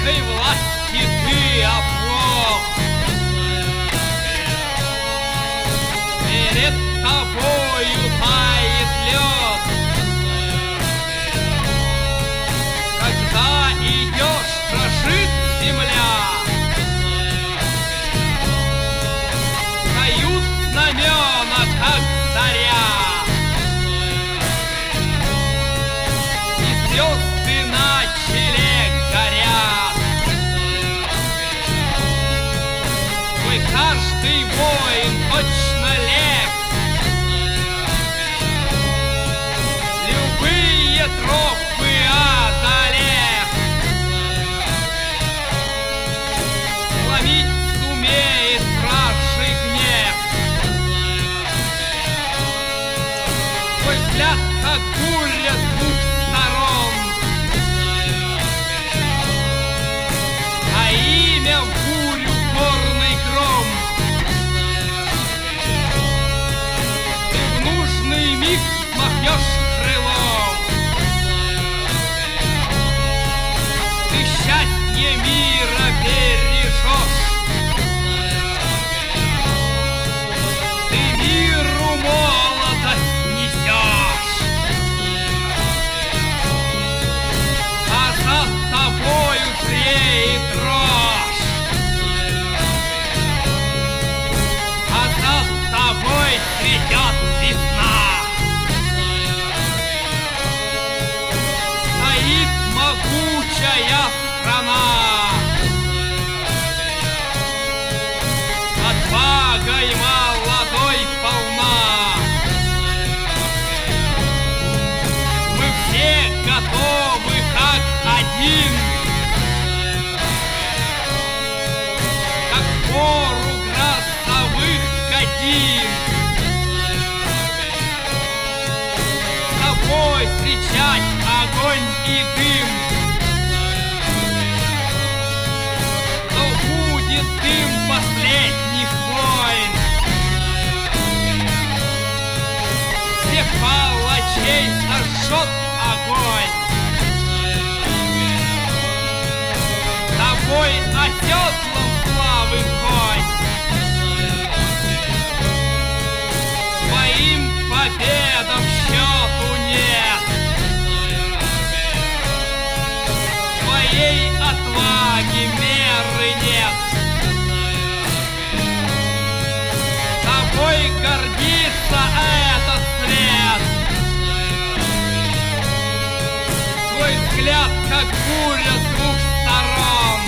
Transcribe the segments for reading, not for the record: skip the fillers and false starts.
советской власти ты оплох. Перед тобою тает лед, когда идешь, дрожит земля. Встают знамена, как заря, и звезды на челе горят. Твой каждый воин точно лев, любые тропы одолев. Сломить сумеет вражий гнев. Твой взгляд, как буря с двух сторон, а имя в бурю горный гром. Ты в нужный миг махнешь крылом. Ты счастье мира бережешь. Ты миру молодость несешь. А за тобою зреет дрожь. А за тобой цветет весна. Стоит могучая страна, отвагой молодой полна. Мы все готовы как один, как в пору грозовых годин, с тобой встречать огонь и дым. Но будет дым последних войн, всех палачей сожжет огонь. Тобой оседлан славы конь, твоим победам счету нет. Твоей отваги меры нет. Тобой гордится этот свет. Твой взгляд, как буря с двух сторон,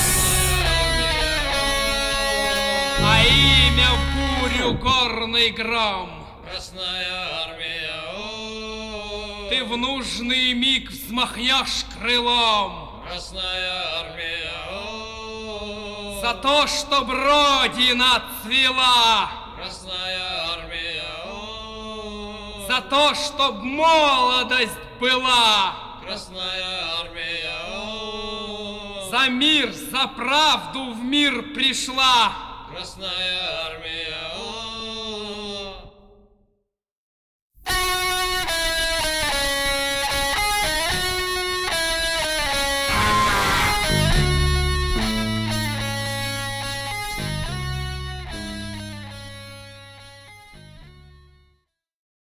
а имя в бурю горный гром. Красная армия, о, Ты в нужный миг взмахнешь крылом. Красная армия, о, За то, чтоб Родина цвела, Красная армия, о, за то, чтоб молодость была, Красная армия, о, за мир, за правду в мир пришла. Красная армия, о,